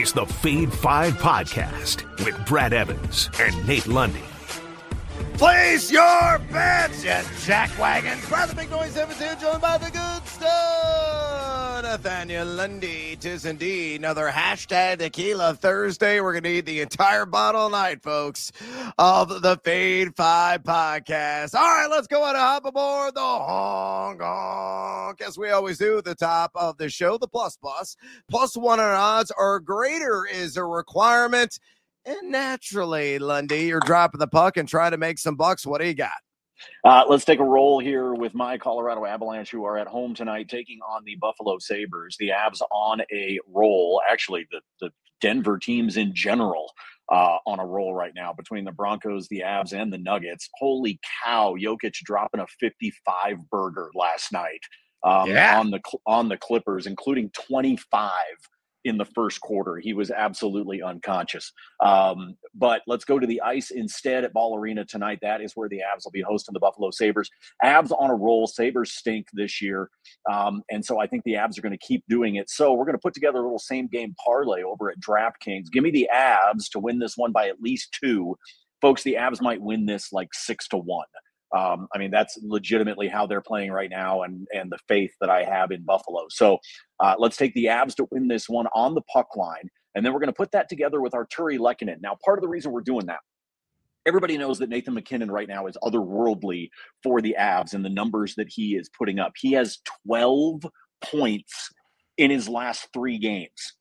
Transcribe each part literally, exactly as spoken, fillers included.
It's the Fade five Podcast with Brad Evans and Nate Lundy. Place your bets at Jack Wagons. Brad the Big Noise Evans here, joined by the good stuff, Nathaniel Lundy. Tis indeed another hashtag Tequila Thursday. We're going to eat the entire bottle tonight, folks, of the Fade five Podcast. All right, let's go ahead and hop aboard the honk honk, as we always do at the top of the show. The plus plus. Plus one hundred odds or greater is a requirement. And naturally, Lundy, you're dropping the puck and trying to make some bucks. What do you got? Uh, let's take a roll here with my Colorado Avalanche, who are at home tonight taking on the Buffalo Sabres. The Avs on a roll. Actually, the, the Denver teams in general uh, on a roll right now between the Broncos, the Avs, and the Nuggets. Holy cow, Jokic dropping a fifty-five burger last night um, yeah. on the on the Clippers, including twenty-five in the first quarter. He was absolutely unconscious. Um, but let's go to the ice instead at Ball Arena tonight. That is where the Avs will be hosting the Buffalo Sabres. Avs on a roll. Sabres stink this year. Um, and so I think the Avs are going to keep doing it. So we're going to put together a little same game parlay over at DraftKings. Give me the Avs to win this one by at least two. Folks, the Avs might win this like six to one. Um, I mean, that's legitimately how they're playing right now, and and the faith that I have in Buffalo. So uh, let's take the Avs to win this one on the puck line, and then we're going to put that together with Artturi Lehkonen. Now, part of the reason we're doing that, everybody knows that Nathan MacKinnon right now is otherworldly for the Avs and the numbers that he is putting up. He has twelve points in his last three games.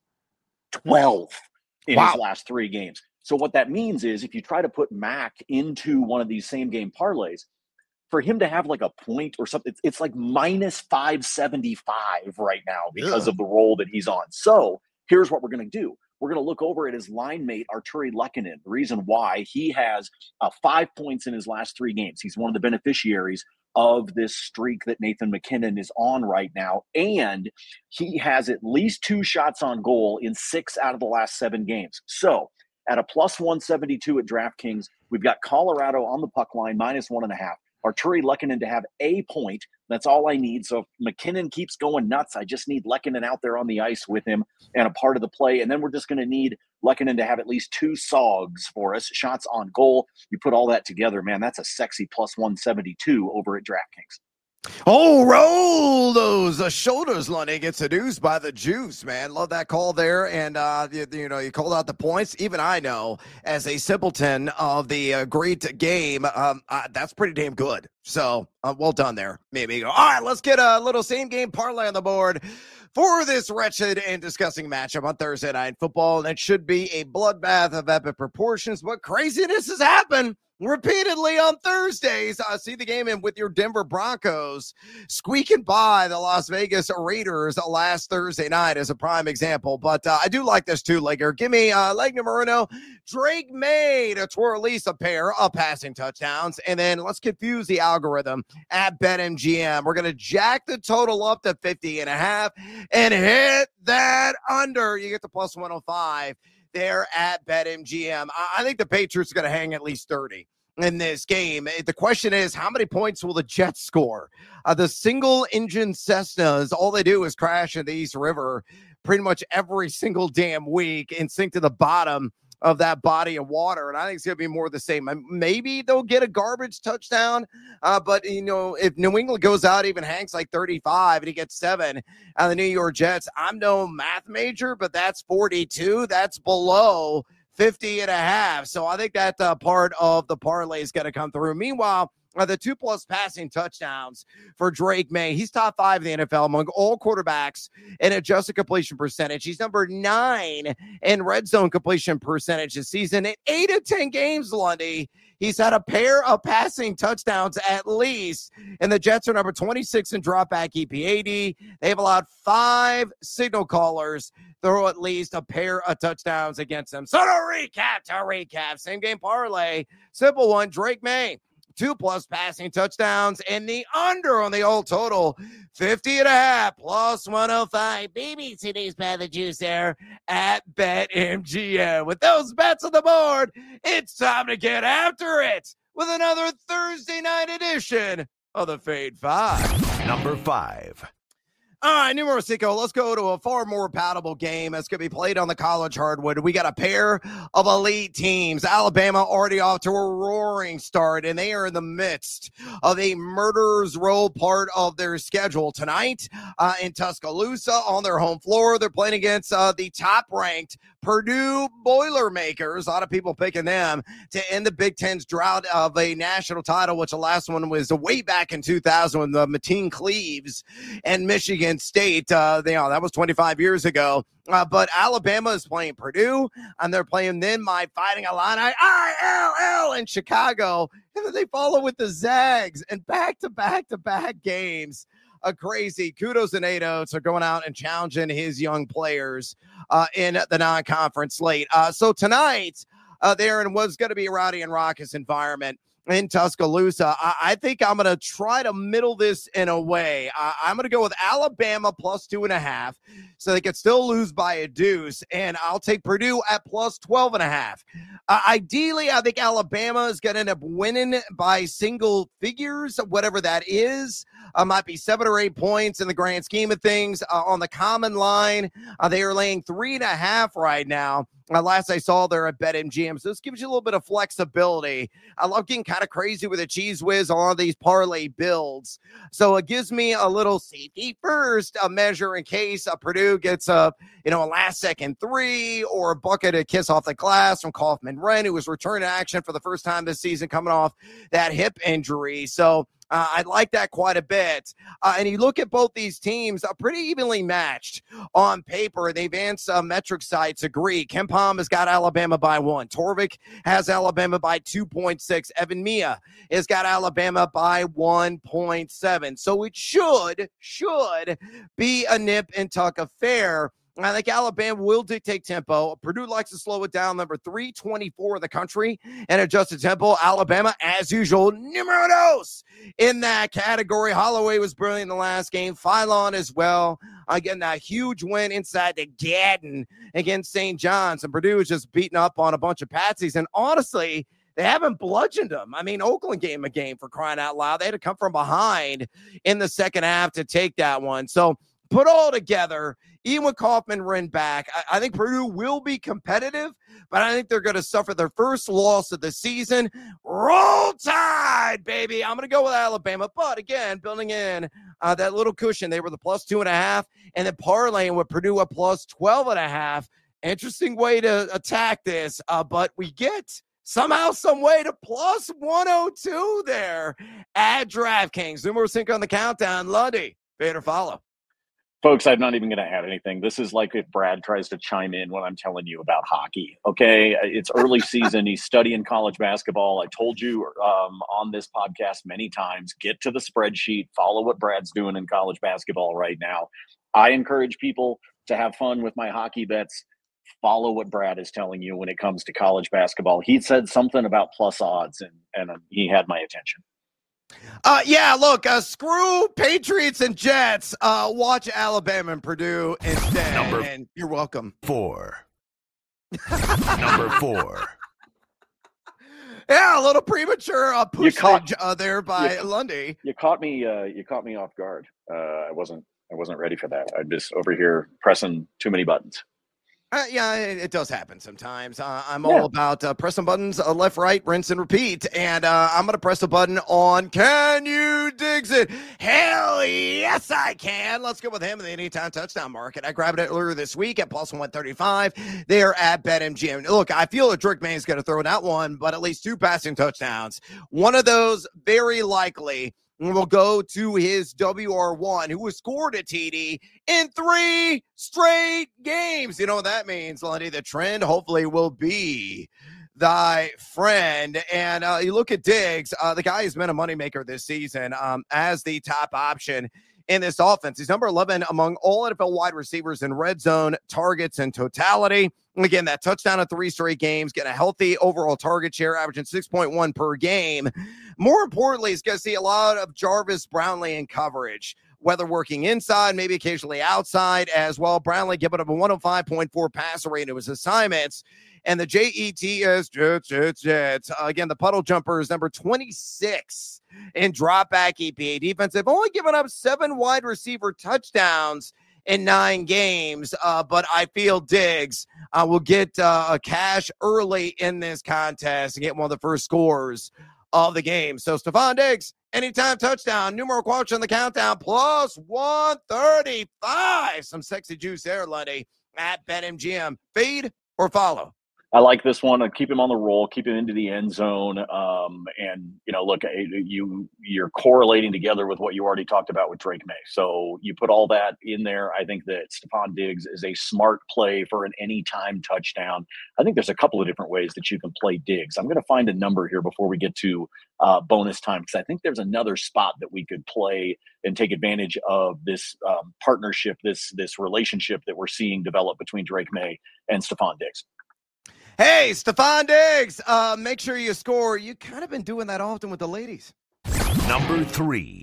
twelve in Wow. his last three games. So what that means is if you try to put Mac into one of these same game parlays, for him to have like a point or something, it's, it's like minus five seventy-five right now because yeah. of the role that he's on. So here's what we're going to do. We're going to look over at his line mate, Artturi Lehkonen. The reason why he has uh, five points in his last three games. He's one of the beneficiaries of this streak that Nathan MacKinnon is on right now. And he has at least two shots on goal in six out of the last seven games. So at a plus one seventy-two at DraftKings, we've got Colorado on the puck line, minus one and a half. Artturi Lehkonen to have a point. That's all I need. So if MacKinnon keeps going nuts, I just need Lehkonen out there on the ice with him and a part of the play. And then we're just going to need Lehkonen to have at least two sogs for us, shots on goal. You put all that together, man, that's a sexy plus one seventy-two over at DraftKings. Oh, roll those uh, shoulders, Lundy. Gets seduced by the juice, man. Love that call there. And, uh, you, you know, you called out the points. Even I know, as a simpleton of the uh, great game, um, uh, that's pretty damn good. So, uh, well done there. Maybe. All right, let's get a little same game parlay on the board for this wretched and disgusting matchup on Thursday Night Football. And it should be a bloodbath of epic proportions, but craziness has happened repeatedly on Thursdays. I uh, see the game in with your Denver Broncos squeaking by the Las Vegas Raiders last Thursday night as a prime example. But uh, I do like this too, Laker. Give me uh, Legna Marino, Drake May to twirl at least a pair of passing touchdowns. And then let's confuse the algorithm at BetMGM. We're going to jack the total up to fifty and a half and hit that under. You get the plus one oh five. There at BetMGM. I think the Patriots are going to hang at least thirty in this game. The question is, how many points will the Jets score? Uh, the single-engine Cessnas, all they do is crash in the East River pretty much every single damn week and sink to the bottom of that body of water. And I think it's going to be more of the same. Maybe they'll get a garbage touchdown, uh, but, you know, if New England goes out, even hangs like thirty-five, and he gets seven out of the New York Jets, I'm no math major, but that's forty-two. That's below fifty and a half. So I think that uh, part of the parlay is going to come through. Meanwhile, Uh, the two-plus passing touchdowns for Drake May. He's top five in the N F L among all quarterbacks in adjusted completion percentage. He's number nine in red zone completion percentage this season. In eight of ten games, Lundy, he's had a pair of passing touchdowns at least. And the Jets are number twenty-six in dropback E P A D. They've allowed five signal callers throw at least a pair of touchdowns against them. So to recap, to recap, same game parlay, simple one, Drake May. Two plus passing touchdowns and the under on the old total, fifty and a half plus one oh five. B B C D's by the juice there at BetMGM. With those bets on the board, it's time to get after it with another Thursday night edition of the Fade Five. Number five. All right, numero cinco. Let's go to a far more palatable game that's going to be played on the college hardwood. We got a pair of elite teams. Alabama already off to a roaring start, and they are in the midst of a murderer's row part of their schedule tonight uh, in Tuscaloosa on their home floor. They're playing against uh, the top-ranked Purdue Boilermakers. A lot of people picking them to end the Big Ten's drought of a national title, which the last one was way back in two thousand when the Mateen Cleaves and Michigan State. Uh, they, you know, that was twenty-five years ago. Uh, but Alabama is playing Purdue, and they're playing then my Fighting Illini I L L in Chicago. And then they follow with the Zags and back-to-back-to-back games. A crazy. Kudos to Nate Oates are going out and challenging his young players uh, in the non-conference slate. Uh, so tonight, uh, there in what's going to be a rowdy and raucous environment in Tuscaloosa, I, I think I'm going to try to middle this in a way. Uh, I'm going to go with Alabama plus two and a half, so they could still lose by a deuce, and I'll take Purdue at plus twelve and a half. Uh, ideally, I think Alabama is going to end up winning by single figures, whatever that is. Uh, might be seven or eight points in the grand scheme of things. Uh, on the common line, uh, they are laying three and a half right now. Uh, last I saw, they're at BetMGM, so this gives you a little bit of flexibility. I love getting kind of crazy with a cheese whiz on these parlay builds, so it gives me a little safety first a measure in case uh, Purdue gets a you know a last second three or a bucket of kiss off the glass from Kaufman Wren, who was returning to action for the first time this season, coming off that hip injury. So Uh, I like that quite a bit. Uh, and you look at both these teams, uh, pretty evenly matched on paper. The advanced uh, metric sites agree. KenPom has got Alabama by one. Torvik has Alabama by two point six. Evan Mia has got Alabama by one point seven. So it should, should be a nip and tuck affair. I think Alabama will dictate tempo. Purdue likes to slow it down. Number three twenty-four in the country and adjusted tempo. Alabama, as usual, numero dos in that category. Holloway was brilliant in the last game. Philon as well. Again, a huge win inside the Gaddon against Saint John's. And Purdue is just beating up on a bunch of patsies. And honestly, they haven't bludgeoned them. I mean, Oakland gave them a game, for crying out loud. They had to come from behind in the second half to take that one. So put all together, even with Kaufman Wren back, I, I think Purdue will be competitive, but I think they're going to suffer their first loss of the season. Roll Tide, baby. I'm going to go with Alabama, but again, building in uh, that little cushion. They were the plus two and a half, and then parlaying with Purdue at plus twelve and a half. Interesting way to attack this, uh, but we get somehow, some way to plus one oh two there at DraftKings. Numero cinco on the countdown. Lundy, pay to follow. Folks, I'm not even going to add anything. This is like if Brad tries to chime in when I'm telling you about hockey. Okay, it's early season. He's studying college basketball. I told you um, on this podcast many times, get to the spreadsheet, follow what Brad's doing in college basketball right now. I encourage people to have fun with my hockey bets. Follow what Brad is telling you when it comes to college basketball. He said something about plus odds, and, and he had my attention. Uh, yeah, look, uh, screw Patriots and Jets. Uh, watch Alabama and Purdue instead. Number and you're welcome. Four. Number four. Yeah, a little premature uh, push caught, uh, there by you, Lundy. You caught me. Uh, you caught me off guard. Uh, I wasn't. I wasn't ready for that. I'm just over here pressing too many buttons. Uh, yeah, it, it does happen sometimes. Uh, I'm yeah. all about uh, pressing buttons, uh, left, right, rinse, and repeat. And uh, I'm going to press the button on Can You Digs It? Hell yes, I can. Let's go with him in the anytime touchdown market. I grabbed it earlier this week at plus one thirty-five. They're at BetMGM. Look, I feel that Drake May is going to throw not one, but at least two passing touchdowns. One of those very likely will go to his W R one, who has scored a T D in three straight games. You know what that means, Lundy? The trend hopefully will be thy friend. And uh, you look at Diggs, uh, the guy has been a moneymaker this season um, as the top option in this offense. He's number eleven among all N F L wide receivers in red zone targets in totality. And again, that touchdown in three straight games, getting a healthy overall target share, averaging six point one per game. More importantly, he's going to see a lot of Jarvis Brownlee in coverage. whether working inside, maybe occasionally outside as well. Brownlee giving up a one oh five point four passer rate into his assignments. And the J E T S Jets, Jets, Jets. Uh, again, the puddle jumper is number twenty-six in drop back E P A defense. They've only given up seven wide receiver touchdowns in nine games, uh, but I feel Diggs uh, will get uh, a cash early in this contest and get one of the first scores of the game. So Stephon Diggs, anytime touchdown, numerical quotes on the countdown, plus one thirty-five. Some sexy juice there, Lundy, at BetMGM. Feed or follow? I like this one. I keep him on the roll, keep him into the end zone. Um, and, you know, look, you, you're correlating together with what you already talked about with Drake May. So you put all that in there. I think that Stephon Diggs is a smart play for an anytime touchdown. I think there's a couple of different ways that you can play Diggs. I'm going to find a number here before we get to uh, bonus time, because I think there's another spot that we could play and take advantage of this um, partnership, this, this relationship that we're seeing develop between Drake May and Stephon Diggs. Hey, Stephon Diggs, uh, make sure you score. You kind of been doing that often with the ladies. Number three.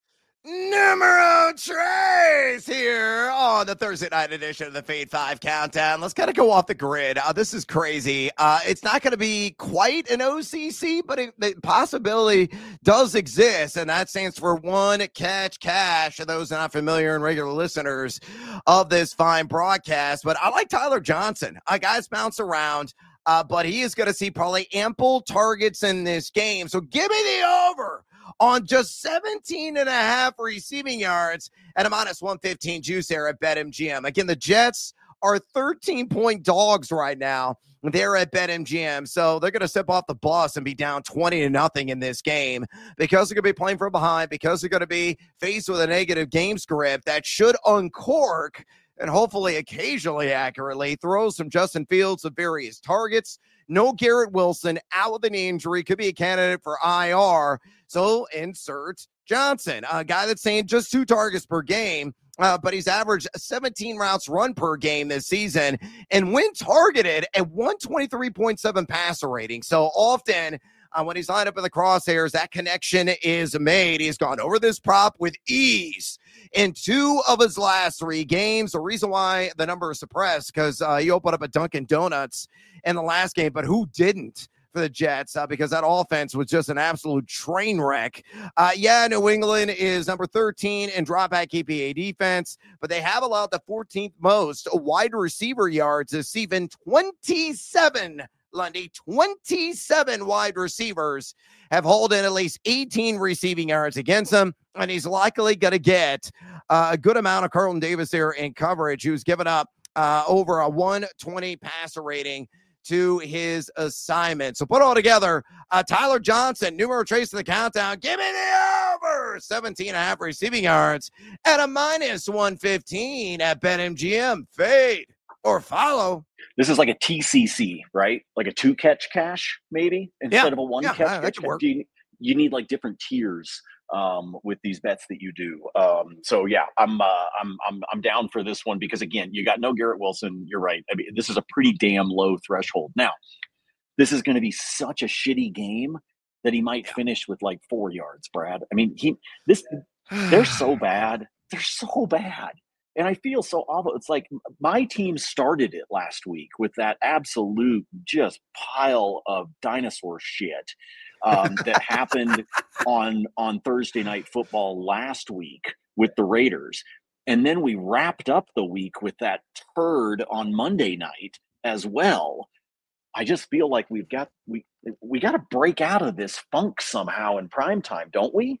Numero tres here on the Thursday night edition of the Fade five Countdown. Let's kind of go off the grid. Uh, this is crazy. Uh, it's not going to be quite an O C C, but it, the possibility does exist, and that stands for One Catch Cash. For those not familiar and regular listeners of this fine broadcast, but I like Tyler Johnson. A guy's bounce around, uh, but he is going to see probably ample targets in this game. So give me the over on just seventeen and a half receiving yards at a minus one fifteen juice there at BetMGM. Again, the Jets are thirteen point dogs right now. They're at BetMGM, so they're going to step off the bus and be down twenty to nothing in this game because they're going to be playing from behind, because they're going to be faced with a negative game script that should uncork and hopefully occasionally accurately throw some Justin Fields of various targets. No Garrett Wilson, out with an injury, could be a candidate for I R. So insert Johnson, a guy that's saying just two targets per game, uh, but he's averaged seventeen routes run per game this season, and when targeted at one twenty-three point seven passer rating. So often uh, when he's lined up in the crosshairs, that connection is made. He's gone over this prop with ease in two of his last three games. The reason why the number is suppressed, because uh, he opened up a Dunkin' Donuts in the last game, but who didn't for the Jets? Uh, because that offense was just an absolute train wreck. Uh, yeah, New England is number thirteen in dropback E P A defense, but they have allowed the fourteenth most wide receiver yards this season. twenty-seven, Lundy, twenty-seven wide receivers have hauled in at least eighteen receiving yards against them, and he's likely going to get uh, a good amount of Carlton Davis there in coverage, who's given up uh, over a one twenty passer rating to his assignment. So put all together, uh, Tyler Johnson, numero trace to the countdown. Give me the over seventeen and a half receiving yards at a minus one fifteen at BetMGM. Fade or follow. This is like a T C C, right? Like a two catch cash, maybe, instead yeah, of a one yeah, catch. that catch. could work. You, you need like different tiers um, with these bets that you do. Um, so yeah, I'm, uh, I'm, I'm, I'm down for this one because again, you got no Garrett Wilson. You're right. I mean, this is a pretty damn low threshold. Now, this is going to be such a shitty game that he might finish with like four yards, Brad. I mean, he, this, they're so bad. They're so bad. And I feel so awful. It's like my team started it last week with that absolute just pile of dinosaur shit um, that happened on on Thursday Night Football last week with the Raiders. And then we wrapped up the week with that turd on Monday night as well. I just feel like we've got we we got to break out of this funk somehow in primetime, don't we?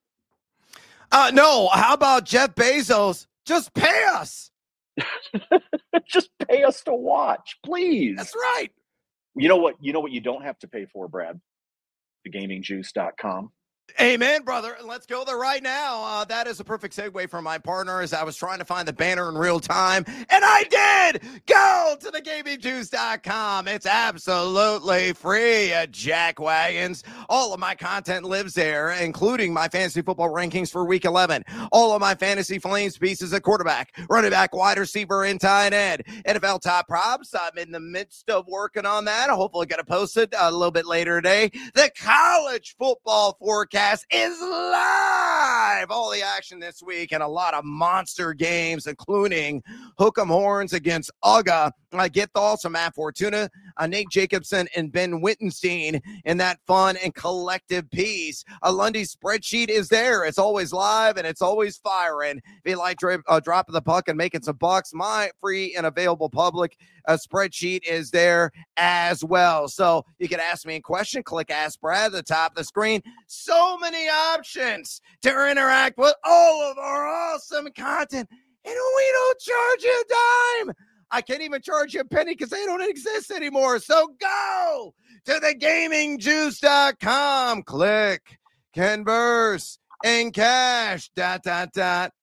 Uh, no. How about Jeff Bezos? Just pay us. Just pay us to watch, please. That's right. You know what? You know what you don't have to pay for, Brad? the gaming juice dot com. Amen, brother. And let's go there right now. Uh, that is a perfect segue from my partner as I was trying to find the banner in real time. And I did! Go to the gaming juice dot com. It's absolutely free at Jack Wagons. All of my content lives there, including my fantasy football rankings for week eleven. All of my fantasy flames pieces at quarterback, running back, wide receiver, and tight end. N F L top props. I'm in the midst of working on that. Hopefully get it posted a little bit later today. The college football forecast is live five. All the action this week and a lot of monster games, including Hook'em Horns against Uga. Uh, get thoughts from Matt Fortuna, uh, Nate Jacobson, and Ben Wittenstein in that fun and collective piece. A Lundy spreadsheet is there. It's always live and it's always firing. If you like dra- uh, dropping the puck and making some bucks, my free and available public uh, spreadsheet is there as well. So you can ask me a question. Click Ask Brad at the top of the screen. So many options to interact with all of our awesome content. And we don't charge you a dime. I can't even charge you a penny because they don't exist anymore. So go to the gaming juice dot com. Click, converse, and cash, dot, dot, dot,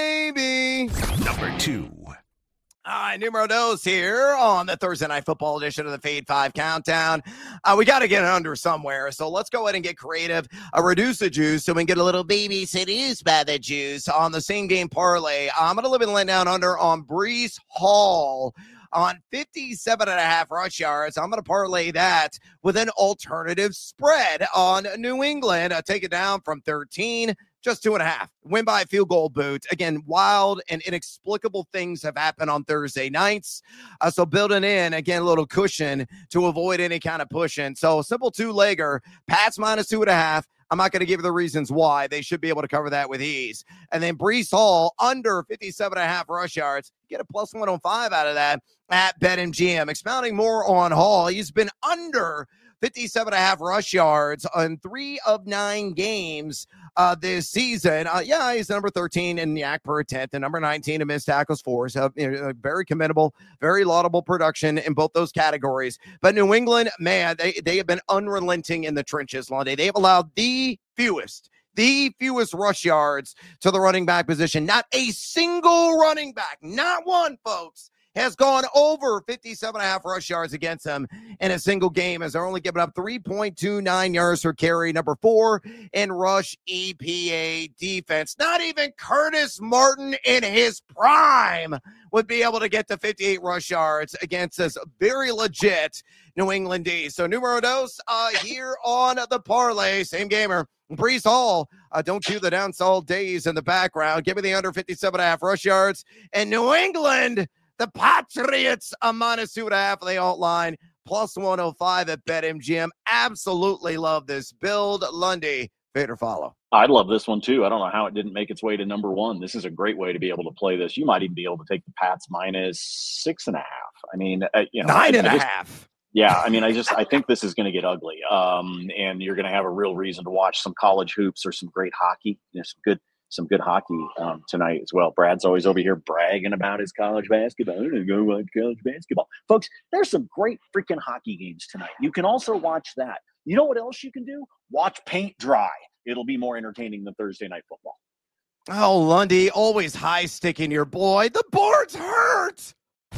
maybe. Number two. All right, numero dos here on the Thursday Night Football edition of the Fade five Countdown. Uh, we got to get it under somewhere, so let's go ahead and get creative. Uh, reduce the juice so we can get a little baby seduced by the juice on the same game parlay. I'm going to live and lay down under on Breece Hall on fifty-seven and a half rush yards. I'm going to parlay that with an alternative spread on New England. Uh, take it down from thirteen. Just two and a half. Win by a field goal boot. Again, wild and inexplicable things have happened on Thursday nights. Uh, so building in, again, a little cushion to avoid any kind of pushing. So simple two-legger, Pats minus two and a half. I'm not going to give you the reasons why. They should be able to cover that with ease. And then Breece Hall under fifty-seven and a half rush yards. Get a plus one oh five out of that at BetMGM. Expounding more on Hall, he's been under fifty-seven and a half rush yards on three of nine games uh, this season. Uh, yeah, he's number thirteen in the Y A C per attempt and number nineteen in missed tackles for. So you know, very commendable, very laudable production in both those categories. But New England, man, they, they have been unrelenting in the trenches, Lundy. They have allowed the fewest, the fewest rush yards to the running back position. Not a single running back, not one, folks, has gone over fifty-seven and a half rush yards against them in a single game, as they're only giving up three point two nine yards per carry. Number four in rush E P A defense. Not even Curtis Martin in his prime would be able to get to fifty-eight rush yards against this very legit New England D. So numero dos uh, here on the parlay, same gamer. Breece Hall, uh, don't cue the down days in the background. Give me the under fifty-seven and a half rush yards. And New England, the Patriots, a minus two and a half. They outline plus one oh five at BetMGM. Absolutely love this build. Lundy, fade or follow? I love this one too. I don't know how it didn't make its way to number one. This is a great way to be able to play this. You might even be able to take the Pats minus six and a half. I mean, uh, you know, nine I, and I a just, half. Yeah, I mean, I just I think this is going to get ugly, um, and you're going to have a real reason to watch some college hoops or some great hockey. There's some good. Some good hockey um, tonight as well. Brad's always over here bragging about his college basketball. I'm going to go watch college basketball. Folks, there's some great freaking hockey games tonight. You can also watch that. You know what else you can do? Watch paint dry. It'll be more entertaining than Thursday Night Football. Oh, Lundy, always high-sticking your boy. The boards hurt.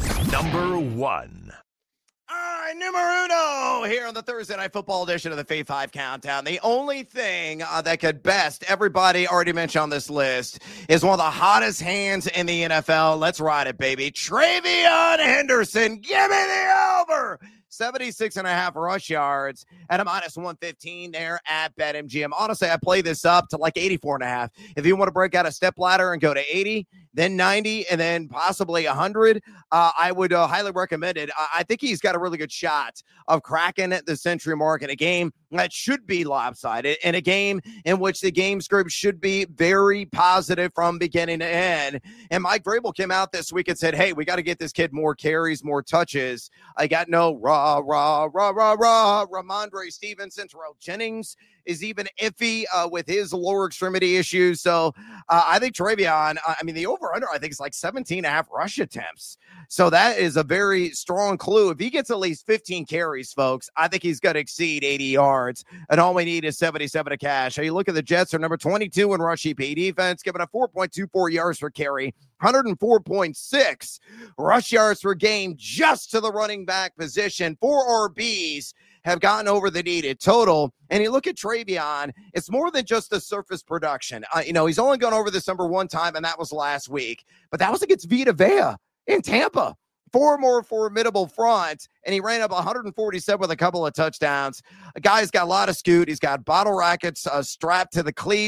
Number one. All right, numero uno here on the Thursday Night Football edition of the Fade five Countdown. The only thing uh, that could best everybody already mentioned on this list is one of the hottest hands in the N F L. Let's ride it, baby. TreVeyon Henderson, give me the over. seventy-six and a half rush yards at a minus one fifteen there at BetMGM. Honestly, I play this up to like eighty-four and a half. If you want to break out a step ladder and go to eighty, then ninety, and then possibly one hundred, uh, I would uh, highly recommend it. I-, I think he's got a really good shot of cracking the century mark in a game that should be lopsided, in a game in which the game script should be very positive from beginning to end. And Mike Vrabel came out this week and said, hey, we got to get this kid more carries, more touches. I got no rah, rah, rah, rah, rah. Ramondre Stevenson, Terrell Jennings is even iffy uh, with his lower extremity issues. So uh, I think TreVeyon, uh, I mean, the over-under, I think, is like seventeen and a half rush attempts. So that is a very strong clue. If he gets at least fifteen carries, folks, I think he's going to exceed eighty yards. And all we need is seventy-seven to cash. So you look at the Jets, are number twenty-two in rush E P A defense, giving up four point two four yards per carry, one oh four point six rush yards per game just to the running back position. Four R Bs have gotten over the needed total. And you look at TreVeyon, it's more than just the surface production. Uh, you know, he's only gone over this number one time, and that was last week. But that was against Vita Vea in Tampa. Four more formidable front, and he ran up one forty-seven with a couple of touchdowns. A guy's got a lot of scoot. He's got bottle rackets uh, strapped to the cleats,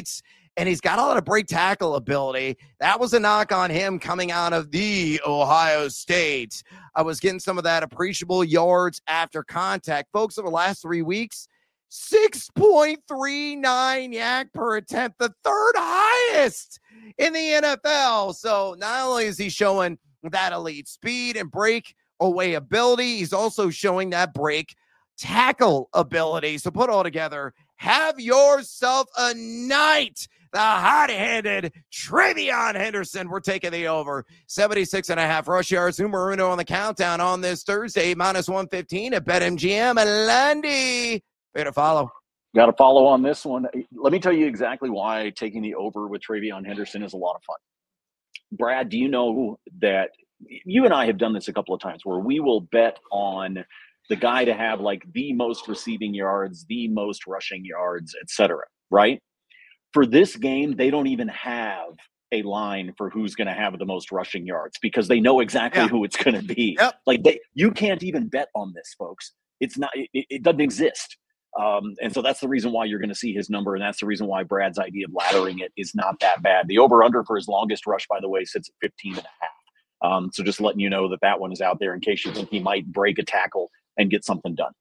and he's got a lot of break tackle ability. That was a knock on him coming out of the Ohio State. I was getting some of that appreciable yards after contact. Folks, over the last three weeks, six point three nine yak per attempt, the third highest in the N F L. So not only is he showing that elite speed and break away ability, he's also showing that break tackle ability. So put all together, have yourself a night. The hot-handed TreVeyon Henderson. We're taking the over. seventy-six and a half rush yards. Numero uno on the countdown on this Thursday, minus one fifteen at BetMGM. Lundy. Way to follow. Got to follow on this one. Let me tell you exactly why taking the over with TreVeyon Henderson is a lot of fun. Brad, do you know that you and I have done this a couple of times where we will bet on the guy to have like the most receiving yards, the most rushing yards, et cetera, right? For this game, they don't even have a line for who's going to have the most rushing yards because they know exactly yeah. who it's going to be. Yep. Like they, you can't even bet on this, folks. It's not, it, it doesn't exist. Um, and so that's the reason why you're going to see his number. And that's the reason why Brad's idea of laddering it is not that bad. The over under for his longest rush, by the way, sits at fifteen and a half. Um, so just letting you know that that one is out there in case you think he might break a tackle and get something done.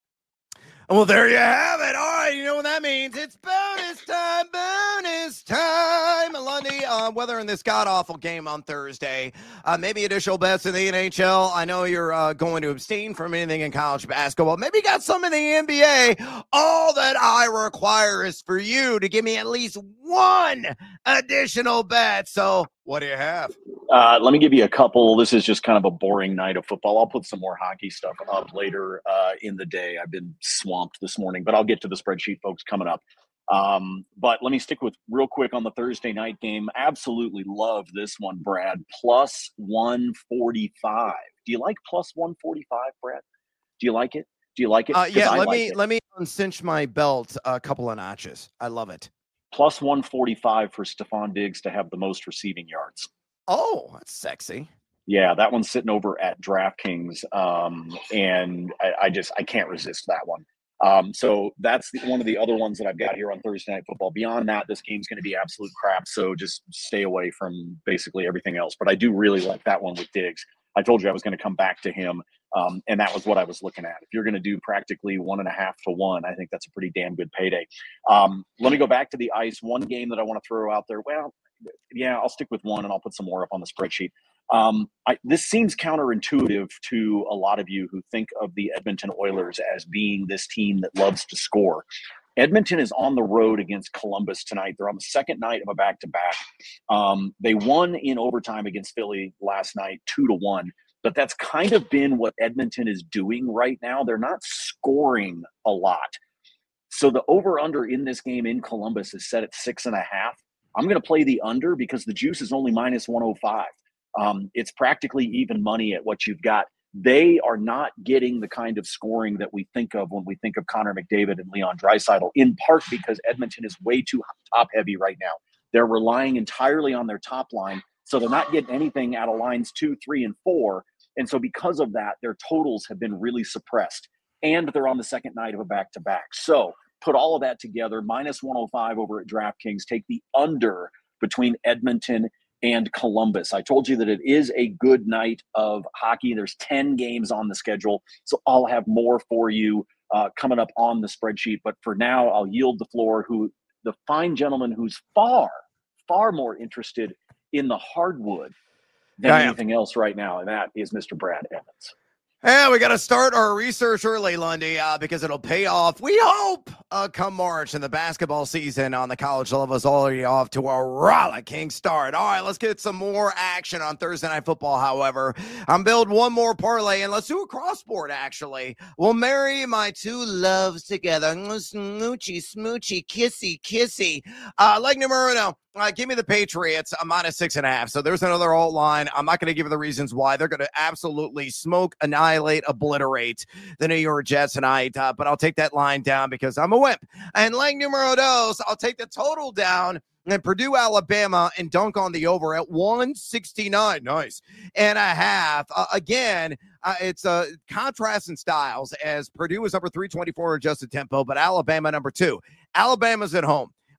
Well, there you have it. All right, you know what that means. It's bonus time, bonus time. Lundy, uh, whether in this god-awful game on Thursday, uh, maybe additional bets in the N H L. I know you're uh, going to abstain from anything in college basketball. Maybe you got some in the N B A. All that I require is for you to give me at least one additional bet. So what do you have? Uh, let me give you a couple. This is just kind of a boring night of football. I'll put some more hockey stuff up later uh, in the day. I've been swamped this morning, but I'll get to the spreadsheet, folks, coming up. Um, but let me stick with real quick on the Thursday night game. Absolutely love this one, Brad. Plus one forty-five. Do you like plus one forty-five, Brad? Do you like it? Do you like it? Uh, yeah, I let like me it. let me uncinch my belt a couple of notches. I love it. Plus one forty-five for Stephon Diggs to have the most receiving yards. Oh, that's sexy. Yeah, that one's sitting over at DraftKings, um, and I, I just I can't resist that one. Um, so that's the, one of the other ones that I've got here on Thursday Night Football. Beyond that, this game's going to be absolute crap, so just stay away from basically everything else. But I do really like that one with Diggs. I told you I was going to come back to him, um, and that was what I was looking at. If you're going to do practically one and a half to one, I think that's a pretty damn good payday. Um, let me go back to the ice. One game that I want to throw out there. Well, yeah, I'll stick with one, and I'll put some more up on the spreadsheet. Um, I, this seems counterintuitive to a lot of you who think of the Edmonton Oilers as being this team that loves to score. Edmonton is on the road against Columbus tonight. They're on the second night of a back-to-back. Um, they won in overtime against Philly last night, two to one. But that's kind of been what Edmonton is doing right now. They're not scoring a lot. So the over-under in this game in Columbus is set at six and a half. I'm going to play the under because the juice is only minus one oh five. Um, it's practically even money at what you've got. They are not getting the kind of scoring that we think of when we think of Connor McDavid and Leon Draisaitl, in part because Edmonton is way too top-heavy right now. They're relying entirely on their top line, so they're not getting anything out of lines two, three, and four. And so because of that, their totals have been really suppressed, and they're on the second night of a back-to-back. So put all of that together, minus one oh five over at DraftKings. Take the under between Edmonton and Columbus. I told you that it is a good night of hockey. There's ten games on the schedule, so I'll have more for you uh, coming up on the spreadsheet. But for now, I'll yield the floor who the fine gentleman who's far, far more interested in the hardwood than I am. anything else right now, and that is Mister Brad Evans. Yeah, we got to start our research early, Lundy, uh, because it'll pay off, we hope, uh, come March. And the basketball season on the college level is already off to a rollicking start. All right, let's get some more action on Thursday Night Football, however. I'm building one more parlay, and let's do a cross-board, actually. We'll marry my two loves together. Smoochy, smoochy, kissy, kissy. Uh, like numero uno. Uh, give me the Patriots. I'm minus six and a half. So there's another alt line. I'm not going to give you the reasons why. They're going to absolutely smoke, annihilate, obliterate the New York Jets tonight. Uh, but I'll take that line down because I'm a wimp. And like numero dos, I'll take the total down. And Purdue, Alabama, and dunk on the over at one sixty-nine. Nice. And a half. Uh, again, uh, it's a uh, contrast in styles as Purdue is number three twenty-four adjusted tempo, but Alabama number two. Alabama's at home.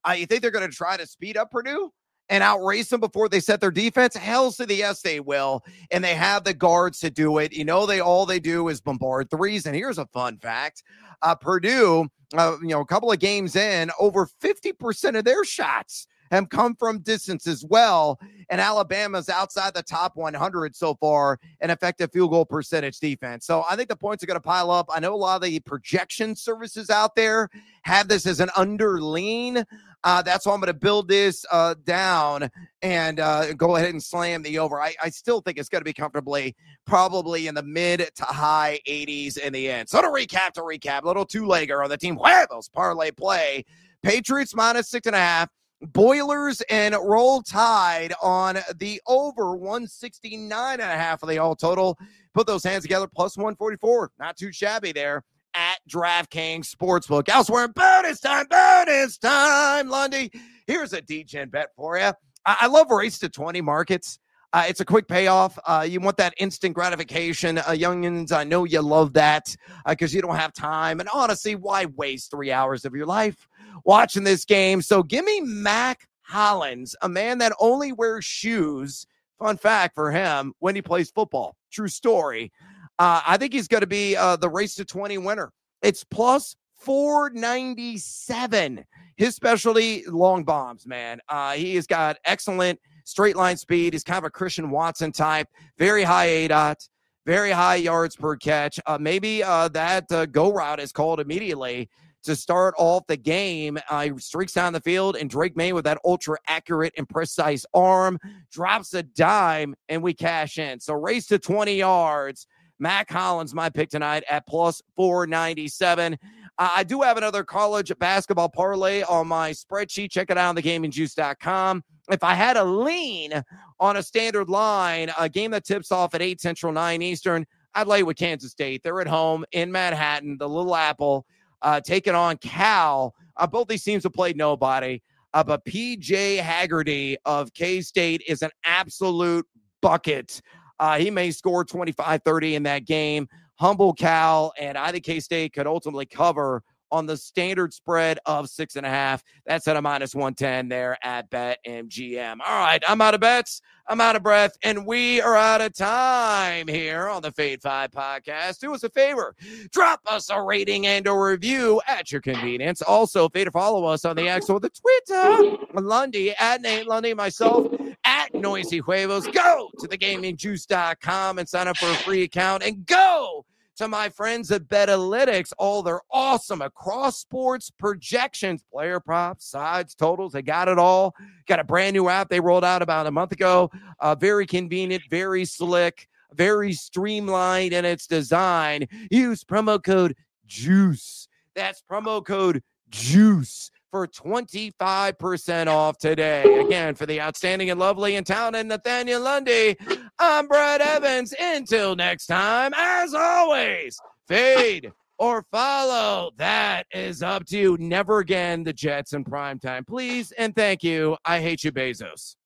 Uh, you think they're going to try to speed up Purdue and outrace them before they set their defense? Hell to the yes, they will. And they have the guards to do it. You know, they all they do is bombard threes. And here's a fun fact. Uh, Purdue, uh, you know, a couple of games in, over fifty percent of their shots have come from distance as well. And Alabama's outside the top one hundred so far in effective field goal percentage defense. So I think the points are going to pile up. I know a lot of the projection services out there have this as an under lean. Uh, that's why I'm going to build this uh, down and uh, go ahead and slam the over. I, I still think it's going to be comfortably probably in the mid to high eighties in the end. So to recap, to recap, little two-legger on the Team Huevos parlay play. Patriots minus six and a half. Boilers and Roll Tide on the over one sixty-nine and a half of the all total. Put those hands together, plus one forty-four. Not too shabby there at DraftKings Sportsbook. Elsewhere, bonus time, bonus time, Lundy. Here's a D-Gen bet for you. I, I love race to twenty markets. Uh, it's a quick payoff. Uh, you want that instant gratification. Uh, youngins, I know you love that because uh, you don't have time. And honestly, why waste three hours of your life watching this game? So give me Mac Hollins, a man that only wears shoes. Fun fact for him, when he plays football. True story. Uh, I think he's going to be uh, the race to twenty winner. It's plus four ninety-seven. His specialty, long bombs, man. Uh, he has got excellent straight line speed. He's kind of a Christian Watson type. Very high A D O T, very high yards per catch. Uh, maybe uh, that uh, go route is called immediately to start off the game. Uh, he streaks down the field, and Drake May with that ultra-accurate and precise arm drops a dime, and we cash in. So race to twenty yards. Mac Hollins, my pick tonight at plus four ninety-seven. Uh, I do have another college basketball parlay on my spreadsheet. Check it out on the gaming juice dot com. If I had a lean on a standard line, a game that tips off at eight Central, nine Eastern, I'd lay with Kansas State. They're at home in Manhattan, the Little Apple, uh, taking on Cal. Uh, both these teams have played nobody. Uh, but P J Haggerty of K-State is an absolute bucket. Uh, he may score twenty-five, thirty in that game. Humble Cal, and I think K-State could ultimately cover on the standard spread of six and a half. That's at a minus one ten there at BetMGM. All right, I'm out of bets. I'm out of breath, and we are out of time here on the Fade five podcast. Do us a favor. Drop us a rating and a review at your convenience. Also, fade to follow us on the X or the Twitter. Lundy, at Nate Lundy, myself, at Noisy Huevos. Go to the gaming juice dot com and sign up for a free account, and go to my friends at Betalytics. All their awesome across sports projections, player props, sides, totals. They got it all. Got a brand new app they rolled out about a month ago. Uh, very convenient, very slick, very streamlined in its design. Use promo code JUICE. That's promo code JUICE for twenty-five percent off today. Again, for the outstanding and lovely and talented Nathaniel Lundy, I'm Brad Evans. Until next time, as always, fade or follow. That is up to you. Never again the Jets in primetime. Please and thank you. I hate you, Bezos.